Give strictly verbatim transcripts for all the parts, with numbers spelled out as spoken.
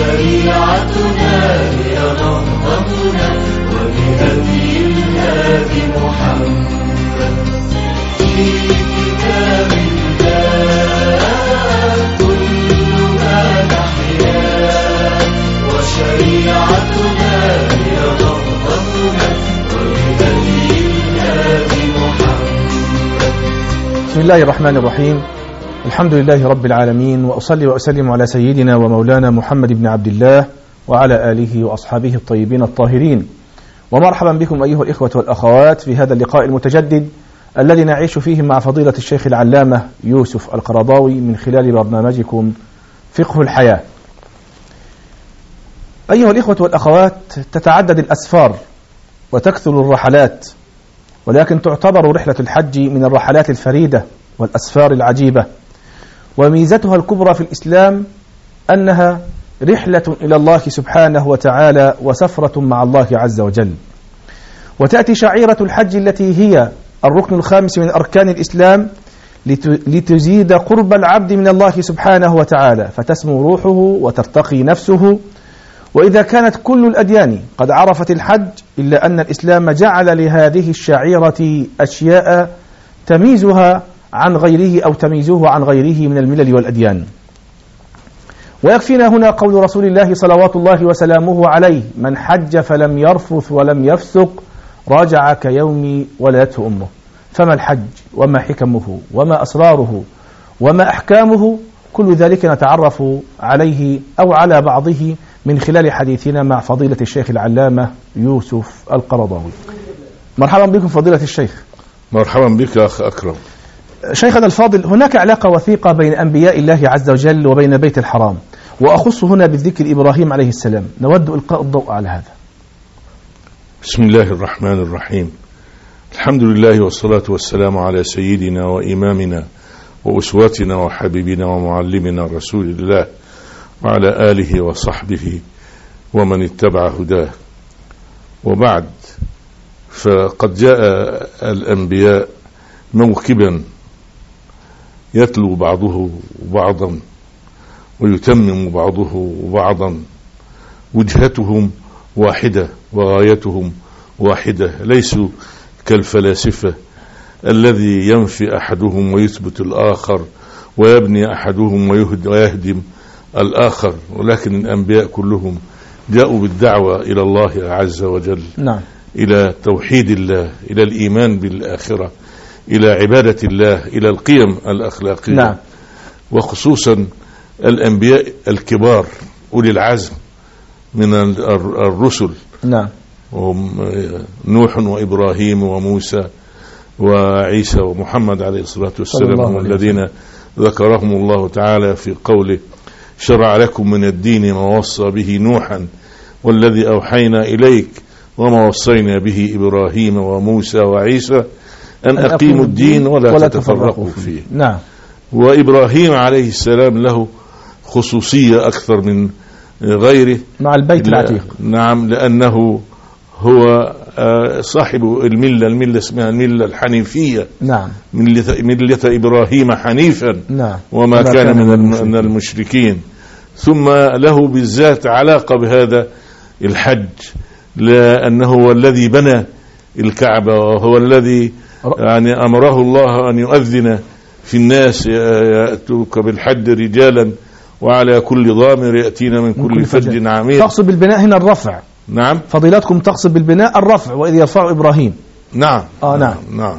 وشريعتنا هي نهضتنا وبهدي الهادي محمد في كتاب الله كل ما نحيا وشريعتنا هي نهضتنا وبهدي الهادي محمد. بسم الله الرحمن الرحيم. الحمد لله رب العالمين، وأصلي وأسلم على سيدنا ومولانا محمد بن عبد الله وعلى آله وأصحابه الطيبين الطاهرين. ومرحبا بكم أيها الإخوة والأخوات في هذا اللقاء المتجدد الذي نعيش فيه مع فضيلة الشيخ العلامة يوسف القرضاوي من خلال برنامجكم فقه الحياة. أيها الإخوة والأخوات، تتعدد الأسفار وتكثر الرحلات، ولكن تعتبر رحلة الحج من الرحلات الفريدة والأسفار العجيبة، وميزتها الكبرى في الإسلام أنها رحلة إلى الله سبحانه وتعالى وسفرة مع الله عز وجل. وتأتي شعيرة الحج التي هي الركن الخامس من أركان الإسلام لتزيد قرب العبد من الله سبحانه وتعالى، فتسمو روحه وترتقي نفسه. وإذا كانت كل الأديان قد عرفت الحج، إلا أن الإسلام جعل لهذه الشعيرة أشياء تميزها عن غيره أو تميزه عن غيره من الملل والأديان. ويكفينا هنا قول رسول الله صلوات الله وسلامه عليه: من حج فلم يرفث ولم يفسق رجع كيوم ولدته أمه. فما الحج وما حكمه وما أسراره وما أحكامه؟ كل ذلك نتعرف عليه أو على بعضه من خلال حديثنا مع فضيلة الشيخ العلامة يوسف القرضاوي. مرحبا بكم فضيلة الشيخ. مرحبا بك أخ أكرم. شيخنا الفاضل، هناك علاقة وثيقة بين أنبياء الله عز وجل وبين بيت الحرام، وأخص هنا بالذكر إبراهيم عليه السلام. نود إلقاء الضوء على هذا. بسم الله الرحمن الرحيم. الحمد لله والصلاة والسلام على سيدنا وإمامنا وأسوتنا وحبيبنا ومعلمنا رسول الله وعلى آله وصحبه ومن اتبع هداه. وبعد، فقد جاء الأنبياء موكبا يتلو بعضه بعضا ويتمم بعضه بعضا، وجهتهم واحدة وغايتهم واحدة، ليسوا كالفلاسفة الذي ينفي أحدهم ويثبت الآخر، ويبني أحدهم ويهدم الآخر، ولكن الأنبياء كلهم جاءوا بالدعوة إلى الله عز وجل. نعم. إلى توحيد الله، إلى الإيمان بالآخرة، إلى عبادة الله، إلى القيم الأخلاقية. نعم. وخصوصا الأنبياء الكبار أولي العزم من الرسل. نعم. وهم نوح وإبراهيم وموسى وعيسى ومحمد عليه الصلاة والسلام، هم الذين ذكرهم الله تعالى في قوله: شرع لكم من الدين ما وصى به نوحا والذي أوحينا إليك وما وصينا به إبراهيم وموسى وعيسى أن أقيموا الدين ولا, ولا تتفرقوا فيه. نعم. وإبراهيم عليه السلام له خصوصية أكثر من غيره مع البيت العتيق. نعم، لأنه هو صاحب الملة الملة اسمها الملة الحنيفية. نعم. ملة, ملة إبراهيم حنيفا. نعم. وما كان, كان من, من المشركين. ثم له بالذات علاقة بهذا الحج، لأنه هو الذي بنى الكعبة، وهو الذي يعني أمره الله أن يؤذن في الناس: يأتوك بالحج رجالا وعلى كل ضامر يأتين من كل, كل فج عميق. تقصد بالبناء هنا الرفع. نعم. فضيلتكم تقصد بالبناء الرفع، وإذ يرفع إبراهيم. نعم. آه نعم. نعم.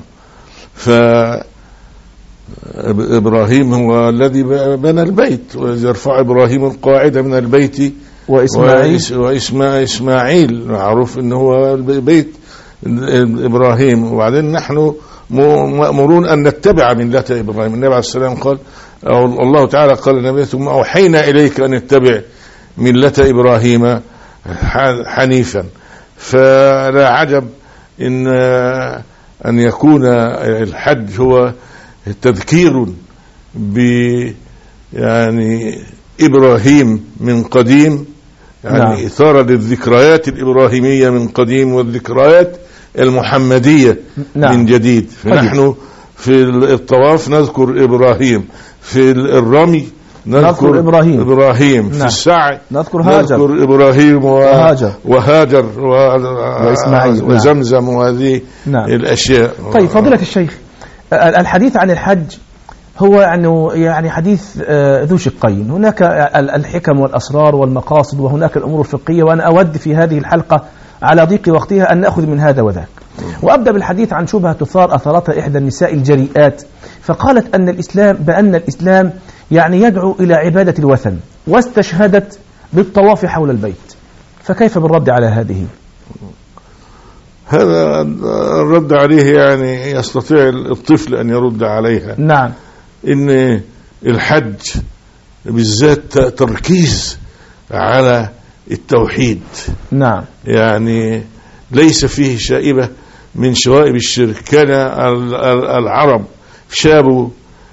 فإبراهيم هو الذي بنى البيت، وإذ يرفع إبراهيم القاعدة من البيت وإسماعيل وإسماعيل معروف إنه هو بيت إبراهيم. وبعدين نحن مأمورون أن نتبع ملة إبراهيم. النبي عليه السلام قال، أو الله تعالى قال النبي: ثم أوحينا إليك أن نتبع ملة إبراهيم حنيفا. فلا عجب إن أن يكون الحج هو تذكير ب يعني إبراهيم من قديم، يعني نعم. إثارة للذكريات الإبراهيمية من قديم والذكريات المحمدية نعم. من جديد. فنحن في الطواف نذكر إبراهيم، في الرمي نذكر إبراهيم إبراهيم في نعم. السعي نذكر هاجر نذكر إبراهيم و... وهاجر وهاجر و... وإسماعيل وزمزم وهذه نعم. الأشياء. طيب فضيلة الشيخ، الحديث عن الحج هو يعني يعني حديث ذو شقين، هناك الحكم والأسرار والمقاصد، وهناك الأمور الفقهية، وأنا أود في هذه الحلقة على ضيق وقتها أن نأخذ من هذا وذاك. وأبدأ بالحديث عن شبهة تثار أثرتها إحدى النساء الجريئات، فقالت أن الإسلام بأن الإسلام يعني يدعو إلى عبادة الوثن، واستشهدت بالطواف حول البيت، فكيف بالرد على هذه؟ هذا الرد عليه يعني يستطيع الطفل أن يرد عليها. نعم. إن الحج بالذات تركيز على التوحيد. نعم. يعني ليس فيه شائبة من شوائب الشرك. كان العرب شابوا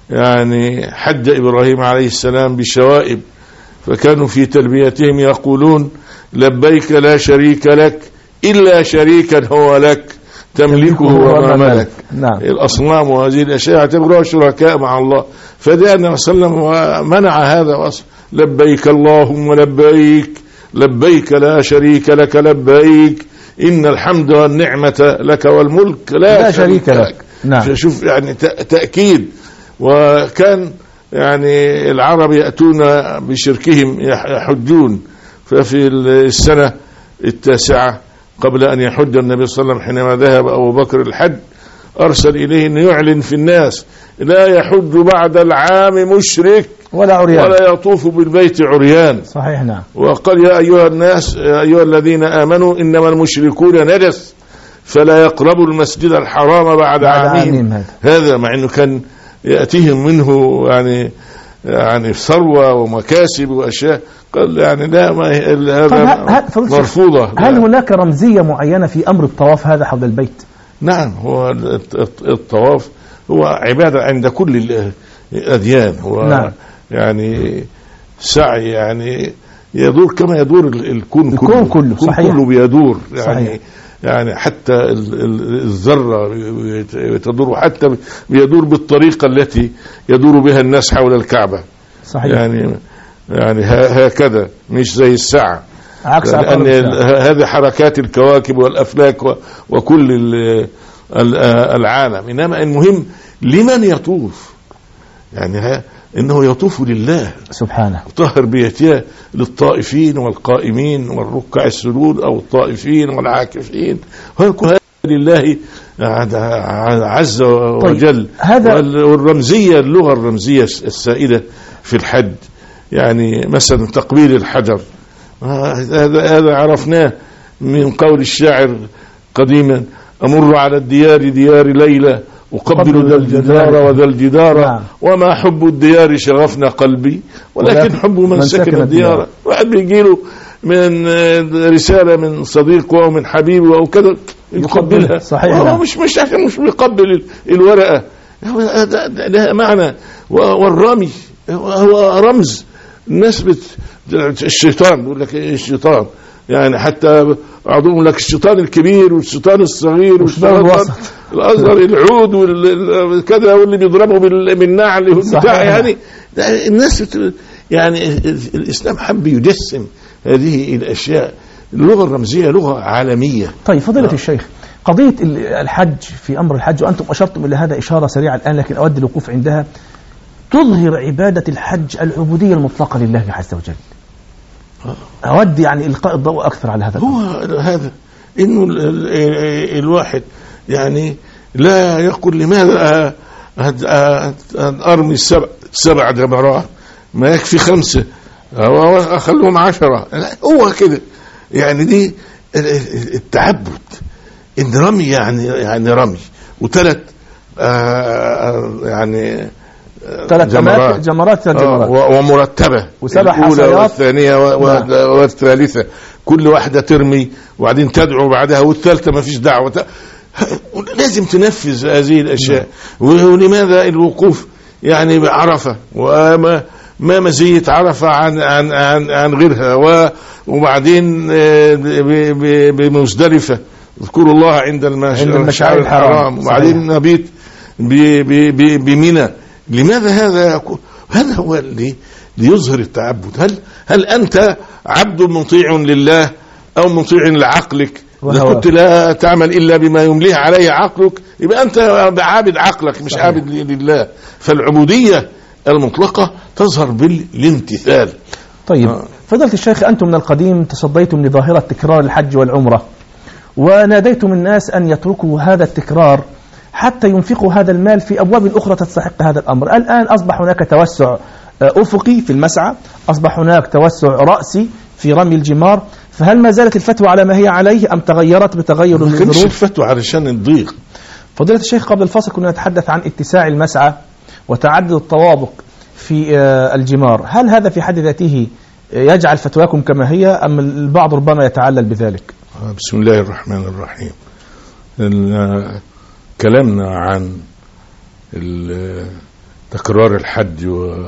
يعني حج إبراهيم عليه السلام بشوائب، فكانوا في تلبيتهم يقولون لبيك لا شريك لك إلا شريكا هو لك تملكه وما ملك. نعم. الأصنام وهذه الأشياء اعتبروها شركاء مع الله، فدعا النبي صلى الله عليه وسلم ومنع هذا وصف لبيك اللهم لبيك لبيك لا شريك لك لبيك إن الحمد والنعمة لك والملك لا, لا شريك لك, لك. نعم. شوف يعني تأكيد. وكان يعني العرب يأتون بشركهم يحجون، ففي السنة التاسعة قبل أن يحج النبي صلى الله عليه وسلم حينما ذهب أبو بكر الحج أرسل إليه أن يعلن في الناس لا يحج بعد العام مشرك ولا عريان ولا يطوف بالبيت عريان. صحيح. نعم. وقال يا أيها الناس يا أيها الذين آمنوا إنما المشركون نجس فلا يقربوا المسجد الحرام بعد عامهم هذا. هذا مع أنه كان يأتيهم منه يعني يعني ثروة ومكاسب وأشياء، قال يعني لا ما هذا مرفوضة. هل هناك رمزية معينة في أمر الطواف هذا حول البيت؟ نعم. هو الطواف هو عبادة عند كل الأديان. هو نعم. يعني سعي يعني يدور كما يدور الكون كله. الكون كله صحيح. كله بيدور يعني صحيح. يعني حتى الذرة تدور، حتى بيدور بالطريقة التي يدور بها الناس حول الكعبة. صحيح. يعني يعني هكذا مش زي الساعة، عكس لأن هذه حركات الكواكب والأفلاك وكل العالم. إنما المهم لمن يطوف، يعني إنه يطوف لله سبحانه، طهر بيتيه للطائفين والقائمين والركع السجود أو الطائفين والعاكفين، هذا لله عز وجل. طيب. والرمزية اللغة الرمزية السائدة في الحج يعني مثلا تقبيل الحجر، هذا هذا عرفناه من قول الشاعر قديما أمر على الديار ديار ليلى أقبل ذا الجدار وذا الجدار. نعم. وما حب الديار شغفنا قلبي ولكن حب من, من سكن الديار. واحد بيجيله من رسالة من صديق أو من حبيب أو كذا يقبلها. صحيح. هو مش مش عشان مش بيقبل الورقة، لها معنى. والرمي هو رمز. الناس بت... الشيطان يقول لك الشيطان يعني حتى بعضهم لك الشيطان الكبير والشيطان الصغير والشيطان الوسط الأصغر العود والكذا واللي بيضربه بالنعل بتاع يعني الناس يعني الإسلام حب يجسم هذه الأشياء. اللغة الرمزية لغة عالمية. طيب فضيلة آه. الشيخ، قضية الحج في أمر الحج وأنتم أشرتم إلى هذا إشارة سريعة الآن لكن أود الوقوف عندها، تظهر عبادة الحج العبودية المطلقة لله عز وجل. أود يعني إلقاء الضوء أكثر على هذا. هو هذا إنه الواحد يعني لا يقول لماذا أرمي السبع سبع جمرات ما يكفي خمسة أو أخلهم عشرة. هو كده يعني دي التعبد إن رمي يعني يعني رمي وثلاث يعني ثلاث جمرات جمرات جمرات ومرتبة وسبع الأولى والثانية والثالثة كل واحدة ترمي وبعدين تدعو بعدها والثالثة ما فيش دعوة. لازم تنفذ هذه الأشياء. ولماذا الوقوف يعني بعرفة وما ما مزية عرفة عن عن عن, عن غيرها وبعدين بمزدلفة اذكروا الله عند المشعر الحرام وبعدين نبيت بمنى. لماذا هذا؟ هذا هو اللي ليظهر التعبد. هل هل أنت عبد مطيع لله أو مطيع لعقلك؟ إذا كنت لا تعمل إلا بما يمليه عليه عقلك يبقى أنت عابد عقلك مش صحيح. عابد لله. فالعبودية المطلقة تظهر بالامتثال. طيب آه. فضلت الشيخ، أنتم من القديم تصديتم لظاهرة تكرار الحج والعمرة، وناديتم الناس أن يتركوا هذا التكرار حتى ينفقوا هذا المال في أبواب أخرى تستحق هذا الأمر. الآن أصبح هناك توسع أفقي في المسعى، أصبح هناك توسع رأسي في رمي الجمار، فهل ما زالت الفتوى على ما هي عليه أم تغيرت بتغير الظروف؟ ما كانش الفتوى علشان الضيق. فضيلة الشيخ، قبل الفاصل كنا نتحدث عن اتساع المسعى وتعدد الطوابق في الجمار، هل هذا في حد ذاته يجعل فتواكم كما هي أم البعض ربما يتعلل بذلك؟ بسم الله الرحمن الرحيم. كلامنا عن تكرار الحج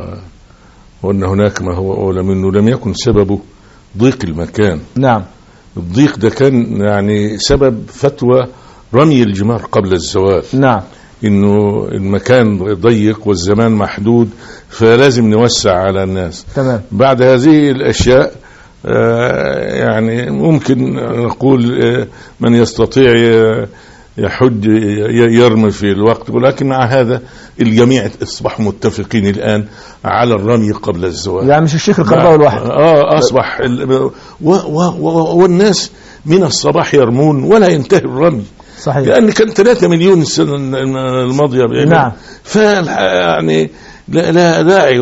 وأن هناك ما هو أولى منه لم يكن سببه ضيق المكان. نعم. الضيق ده كان يعني سبب فتوى رمي الجمار قبل الزواج. نعم. إنه المكان ضيق والزمان محدود فلازم نوسع على الناس. تمام. بعد هذه الأشياء آه يعني ممكن نقول آه من يستطيع يحج يرمي في الوقت، ولكن مع هذا الجميع أصبحوا متفقين الآن على الرمي قبل الزواج. يعني مش الشيخ القرضاوي الواحد. آه أصبح و و والناس من الصباح يرمون ولا ينتهي الرمي. صحيح. لأن كان ثلاثة مليون السنة الماضية. نعم. فيعني لا, لا داعي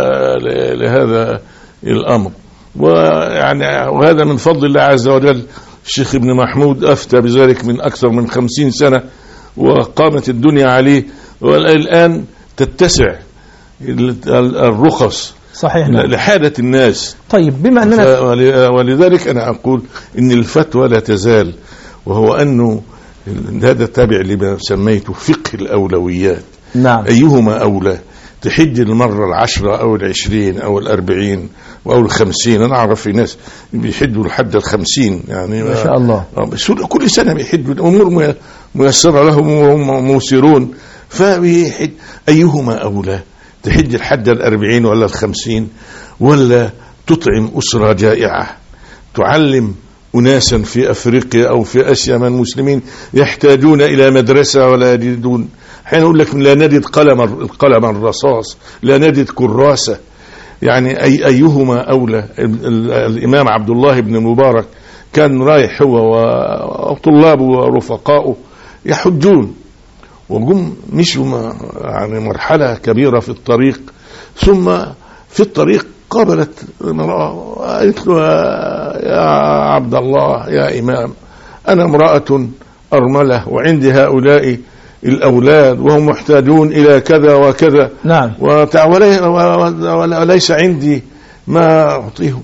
لهذا الأمر، ويعني وهذا من فضل الله عز وجل. الشيخ ابن محمود أفتى بذلك من أكثر من خمسين سنة وقامت الدنيا عليه، والآن تتسع الرخص. صحيح. لحاجة الناس. طيب بما أننا ولذلك أنا أقول إن الفتوى لا تزال، وهو أنه هذا تابع لما سميته فقه الأولويات. نعم. أيهما أولى؟ تحج المرة العشرة أو العشرين أو الأربعين أو الخمسين. أنا أعرف في ناس بيحجوا لحد الخمسين يعني ما شاء الله. كل سنة بيحجوا، الأمور ميسرة لهم وهم موسرون فبيحج. أيهما أولى؟ تحج لحد الأربعين ولا الخمسين، ولا تطعم أسرة جائعة، تعلم أناسا في أفريقيا أو في آسيا من المسلمين يحتاجون إلى مدرسة ولا يجدون؟ حين أقول لك لا نجد قلم القلم الرصاص، لا نجد كراسة. يعني أي أيهما أولى؟ الإمام عبد الله بن المبارك كان رايح هو وطلابه ورفقائه يحجون، وقم مشوا يعني مرحلة كبيرة في الطريق، ثم في الطريق قابلت امرأة قالت له يا عبد الله يا إمام، أنا امرأة أرملة وعندي هؤلاء الأولاد وهم محتاجون إلى كذا وكذا. نعم. وليس عندي ما أعطيهم.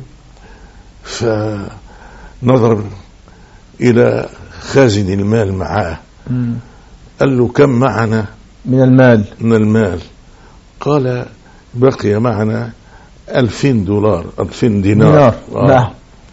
فنظر إلى خازن المال معاه، قال له كم معنا من المال؟ من المال قال بقي معنا ألفين دولار ألفين دينار, دينار. آه. نعم.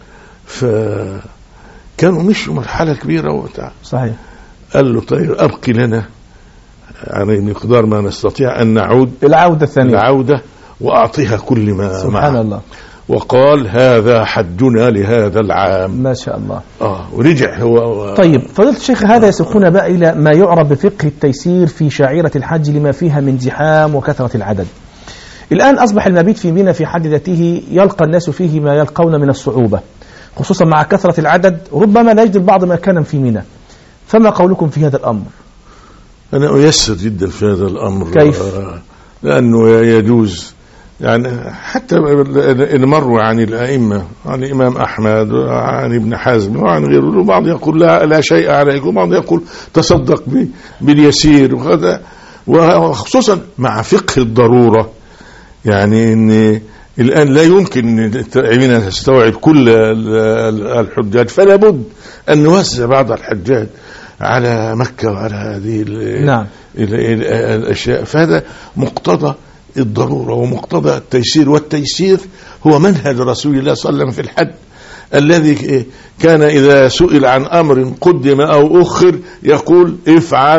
فكانوا مشوا مرحلة كبيرة وبتاع. صحيح. قال له طيب أبقي لنا يعني مقدار ما نستطيع أن نعود العودة الثانية العودة وأعطيها كل ما سبحان معه. الله. وقال هذا حجنا لهذا العام. ما شاء الله. آه ورجع هو و... طيب فضيلة الشيخ، هذا يسوقنا بقى إلى ما يعرف بفقه التيسير في شعيرة الحج لما فيها من زحام وكثرة العدد. الآن أصبح المبيت في منى في حد ذاته يلقى الناس فيه ما يلقون من الصعوبة، خصوصا مع كثرة العدد ربما لا يجد البعض مكانا في منى، فما قولكم في هذا الأمر؟ أنا أيسر جدا في هذا الأمر. كيف؟ لأنه يجوز يعني حتى إن مروا عن الأئمة، عن الإمام أحمد وعن ابن حزم وعن غيره، بعض يقول لا, لا شيء عليك، وبعض يقول تصدق باليسير وهذا، وخصوصا مع فقه الضرورة. يعني إن الآن لا يمكن أن تستوعب كل الحجاج، فلا بد أن نوزع بعض الحجاج على مكة وعلى هذه نعم. الأشياء. فهذا مقتضى الضرورة ومقتضى التيسير، والتيسير هو منهج رسول الله صلى الله عليه وسلم في الحج، الذي كان إذا سئل عن أمر قدم أو أخر يقول افعل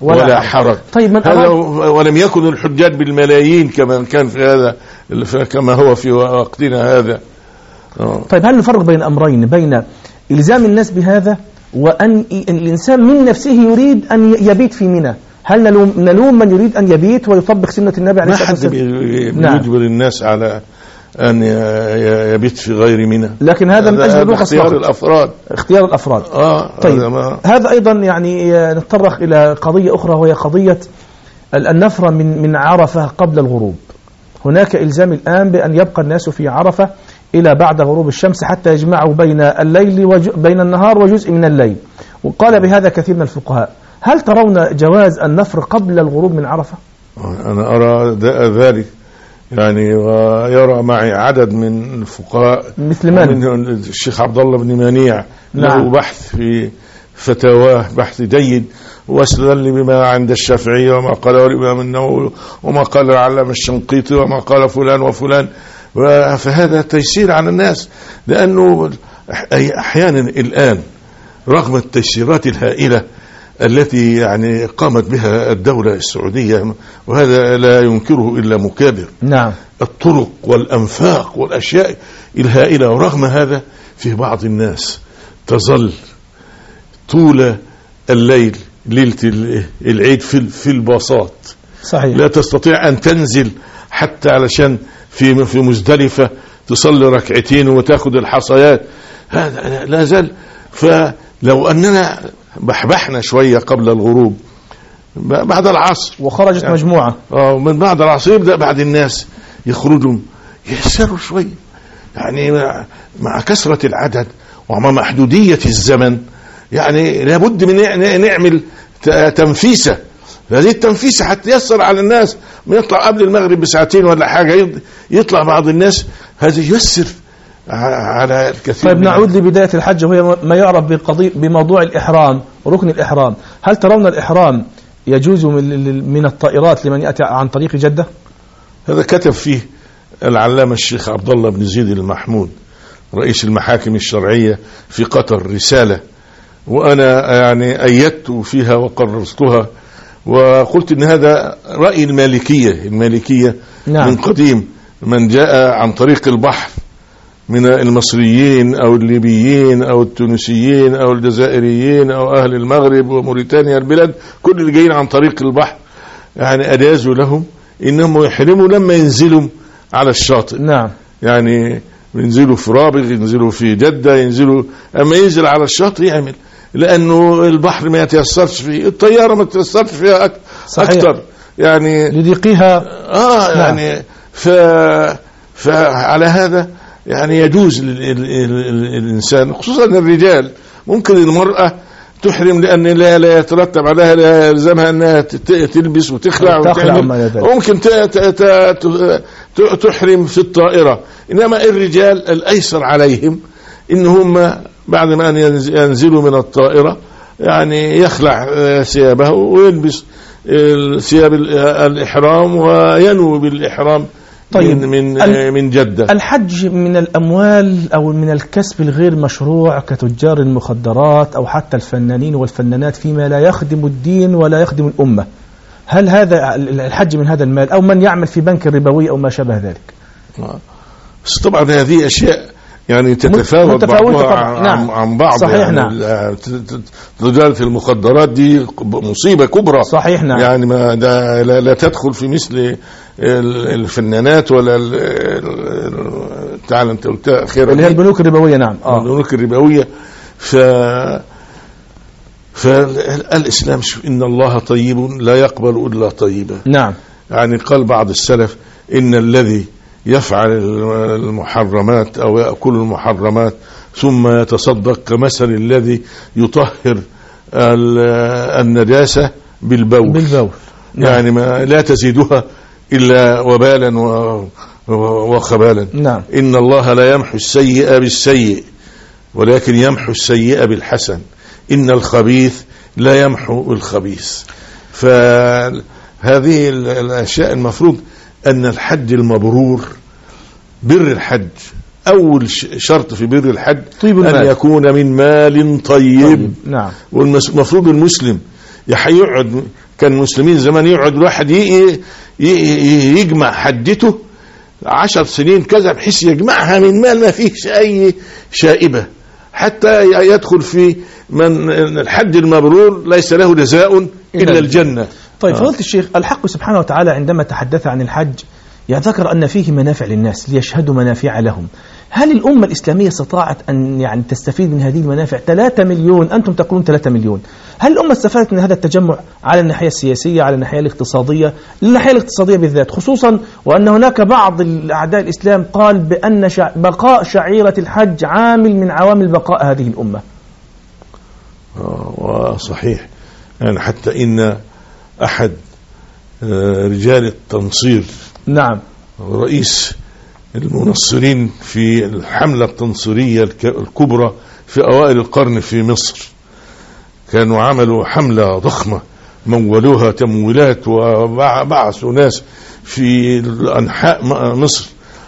ولا, ولا حرج. طيب من هذا ولم يكن الحجاج بالملايين كما كان في هذا كما هو في وقتنا هذا. طيب هل نفرق بين أمرين، بين إلزام الناس بهذا وأن الإنسان من نفسه يريد أن يبيت في منى؟ هل نلوم, نلوم من يريد أن يبيت ويطبق سنة النبي عليه الصلاة والسلام؟ ما حد بيجبر الناس على أن يبيت في غير منى، لكن هذا من أجل اختيار الأفراد اختيار الأفراد آه طيب هذا, ما هذا أيضا يعني نتطرق إلى قضية أخرى، وهي قضية النفر من من عرفة قبل الغروب. هناك إلزام الآن بأن يبقى الناس في عرفة إلى بعد غروب الشمس حتى يجمعوا بين الليل وبين النهار وجزء من الليل، وقال بهذا كثير من الفقهاء. هل ترون جواز النفر قبل الغروب من عرفة؟ أنا أرى ذلك يعني، ويرى معي عدد من الفقهاء مثل من؟ من الشيخ عبد الله بن منيع له نعم. بحث في فتاواه بحث جيد، واستدل بما عند الشافعية وما قاله الإمام النووي وما قال العلامة الشنقيطي وما قال فلان وفلان، فهذا تيسير على الناس. لأنه أحيانا الآن رغم التيسيرات الهائلة التي يعني قامت بها الدولة السعودية، وهذا لا ينكره إلا مكابر، نعم، الطرق والأنفاق والأشياء الهائلة، ورغم هذا في بعض الناس تظل طول الليل ليلة العيد في في الباصات، صحيح، لا تستطيع أن تنزل حتى علشان في في مزدلفة تصلي ركعتين وتأخذ الحصيات. هذا لا زال. فلو أننا بحبحنا شوية قبل الغروب بعد العصر وخرجت يعني مجموعة آه من بعد العصر يبدأ بعد الناس يخرجوا يسروا شوية، يعني مع كثرة العدد ومع محدودية الزمن يعني لابد من نعمل تنفيسة. هذه التنفيسة حتى يسر على الناس، ما يطلع قبل المغرب بساعتين ولا حاجة يطلع بعض الناس، هذا يسر على الكثير. طيب نعود لبداية الحج، وهي ما يعرف بقضية بموضوع الإحرام، ركن الإحرام. هل ترون الإحرام يجوز من الطائرات لمن يأتي عن طريق جدة؟ هذا كتب فيه العلامة الشيخ عبد الله بن زيد المحمود رئيس المحاكم الشرعية في قطر رسالة، وأنا يعني أيدت فيها وقررتها وقلت إن هذا رأي المالكية المالكية نعم. من قديم من جاء عن طريق البحر من المصريين أو الليبيين أو التونسيين أو الجزائريين أو أهل المغرب وموريتانيا، البلاد كل اللي جايين عن طريق البحر يعني أجازوا لهم إنهم يحرموا لما ينزلوا على الشاطئ. نعم، يعني ينزلوا في رابغ، ينزلوا في جدة، ينزلوا أما ينزل على الشاطئ يعمل، لأنه البحر ما يتيسرش فيه، الطيارة ما تيسرش فيها أك... أكتر يعني لضيقها. آه يعني نعم. ف... فعلى هذا يعني يجوز للإنسان خصوصا الرجال، ممكن المرأة تحرم لأن لا, لا يترتب عليها لا يلزمها أنها تلبس وتخلع وتعمل، وممكن تحرم في الطائرة. إنما الرجال الأيسر عليهم إنهم بعد ما أن ينزلوا من الطائرة يعني يخلع ثيابه ويلبس ثياب الإحرام وينوي بالإحرام. طيب من من جدة. الحج من الأموال أو من الكسب الغير مشروع كتجار المخدرات أو حتى الفنانين والفنانات فيما لا يخدم الدين ولا يخدم الأمة، هل هذا الحج من هذا المال أو من يعمل في بنك ربوي أو ما شبه ذلك؟ طبعا هذه أشياء يعني تتفاوت بعضها عن, نعم. عن بعض. صحيح يعني نعم. تجارة المخدرات دي مصيبة كبرى. صحيح نعم. يعني ما لا, لا تدخل في مثل الفنانات ولا تعال انت قلت خير اللي هي البنوك الربوية. نعم آه. البنوك الربوية. ف فالإسلام إن الله طيب لا يقبل إلا طيبا. نعم. يعني قال بعض السلف إن الذي يفعل المحرمات أو يأكل المحرمات ثم يتصدق كمثل الذي يطهر النجاسة بالبول, بالبول. نعم. يعني ما لا تزيدها إلا وبالا وخبالا. نعم. إن الله لا يمحو السيئة بالسيء ولكن يمحو السيئة بالحسن، إن الخبيث لا يمحو الخبيث. فهذه الأشياء المفروض أن الحج المبرور بر الحج، أول شرط في بر الحج طيب أن يكون من مال طيب, طيب. نعم. والمفروض المسلم يقعد كان المسلمين زمان يقعد الواحد يجمع حدته عشر سنين كذا بحيث يجمعها من مال ما فيش أي شائبة، حتى يدخل في من الحج المبرور ليس له جزاء إلا الجنة. طيب فضيلة الشيخ، الحق سبحانه وتعالى عندما تحدث عن الحج يعني ذكر أن فيه منافع للناس ليشهدوا منافع لهم. هل الأمة الإسلامية استطاعت أن يعني تستفيد من هذه المنافع؟ ثلاثة مليون، أنتم تقولون ثلاثة مليون، هل الأمة استفادت من هذا التجمع على الناحية السياسية، على الناحية الاقتصادية؟ الناحية الاقتصادية بالذات، خصوصا وأن هناك بعض الأعداء الإسلام قال بأن شع... بقاء شعيرة الحج عامل من عوامل بقاء هذه الأمة. وصحيح، يعني حتى إن أحد رجال التنصير، نعم، رئيس المنصرين في الحملة التنصيرية الكبرى في أوائل القرن في مصر، كانوا عملوا حملة ضخمة مولوها تمويلات وبعثوا ناس في أنحاء مصر،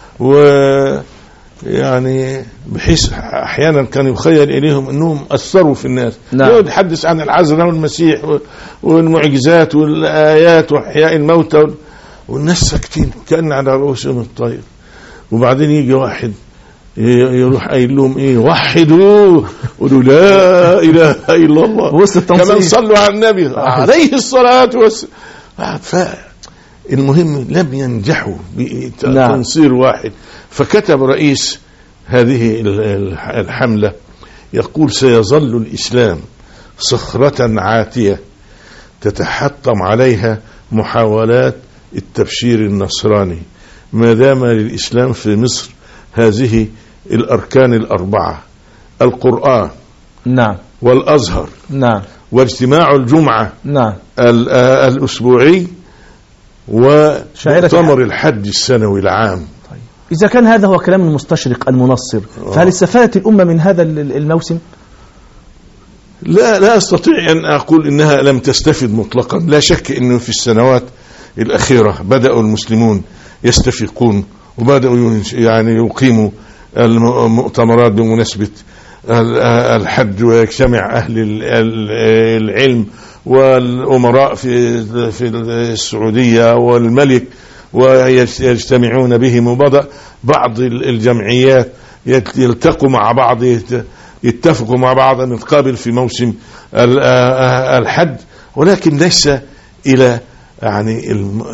ويعني بحيث أحيانا كان يخيل إليهم أنهم أثروا في الناس. نعم. يتحدث عن العذراء والمسيح والمعجزات والآيات وإحياء الموتى والناس ساكتين كأن على رؤوسهم الطير، وبعدين يجي واحد يروح قايل لهم ايه، وحدوا قولوا لا اله الا الله، كمان صلوا على النبي عليه الصلاه والسلام. فالمهم لم ينجحوا بتنصير واحد، فكتب رئيس هذه الحمله يقول: سيظل الاسلام صخره عاتيه تتحطم عليها محاولات التبشير النصراني ما دام للإسلام في مصر هذه الأركان الأربعة: القرآن، نعم، والأزهر، نعم، واجتماع الجمعة، نعم، الأسبوعي، ومؤتمر الحج السنوي العام. طيب. إذا كان هذا هو كلام المستشرق المنصر، فهل استفادت الأمة من هذا الموسم؟ لا لا أستطيع أن أقول إنها لم تستفد مطلقا. لا شك أنه في السنوات الأخيرة بدأوا المسلمون يستفيقون وبدأوا يعني يقيموا المؤتمرات بمناسبة الحج، ويجتمع أهل العلم والأمراء في في السعودية والملك ويجتمعون بهم، وبدأ بعض الجمعيات يلتقوا مع بعض، يتفقوا مع بعض أن نتقابل في موسم الحج، ولكن ليس إلى يعني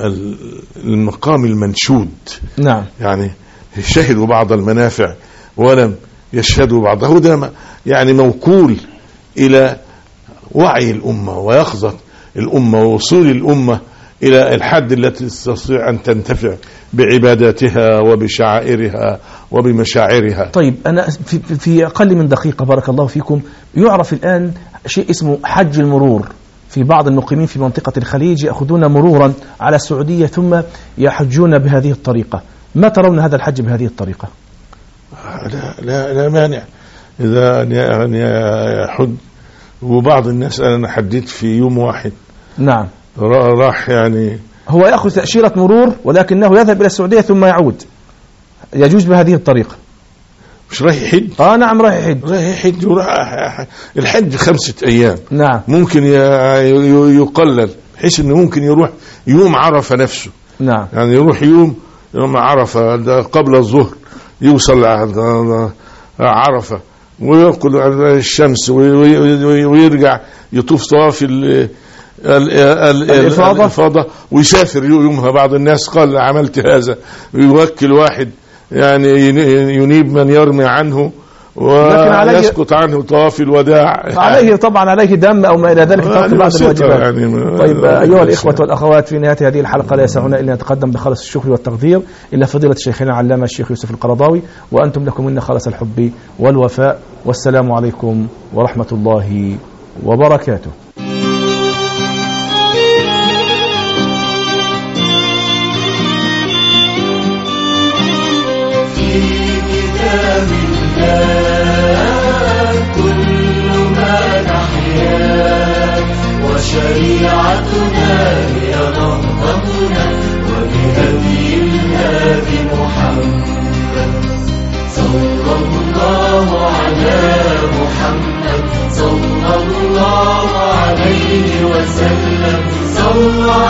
المقام المنشود. نعم. يعني شهدوا بعض المنافع ولم يشهدوا بعضه، ده يعني موكول إلى وعي الأمة ويخزق الأمة ووصول الأمة إلى الحد التي تستطيع أن تنتفع بعباداتها وبشعائرها وبمشاعرها. طيب أنا في, في أقل من دقيقة بارك الله فيكم، يعرف الآن شيء اسمه حج المرور، في بعض المقيمين في منطقة الخليج يأخذون مرورا على السعودية ثم يحجون بهذه الطريقة، ما ترون هذا الحج بهذه الطريقة؟ لا لا, لا مانع إذا يعني يحج، وبعض الناس أنا حديت في يوم واحد، نعم، راح يعني هو يأخذ تأشيرة مرور ولكنه يذهب إلى السعودية ثم يعود، يجوز بهذه الطريقة. مش رايح يحج؟ اه نعم رايح يحج. رايح يحج وراح الحج خمسة أيام، نعم، ممكن يقلل بحيث إنه ممكن يروح يوم عرفة نفسه، نعم، يعني يروح يوم يوم عرفة قبل الظهر، يوصل عرفة ويأكل الشمس ويرجع يطوف طواف الإفاضة, الإفاضة ويسافر يومها. بعض الناس قال عملت هذا، ويوكل واحد يعني ينيب من يرمي عنه ويسقط عنه طواف الوداع، عليه طبعا عليه دم أو ما إلى ذلك بعض الواجبات. يعني طيب أيها الإخوة والأخوات، في نهاية هذه الحلقة لا يسعنا إلا نتقدم بخالص الشكر والتقدير إلى فضيلة شيخنا علامة الشيخ يوسف القرضاوي، وأنتم لكم منا خالص الحب والوفاء، والسلام عليكم ورحمة الله وبركاته. كل ما نحيا وشريعتنا هي نهضتنا، وبهدي الهادي محمد صلى الله على محمد صلى الله عليه وسلم. الله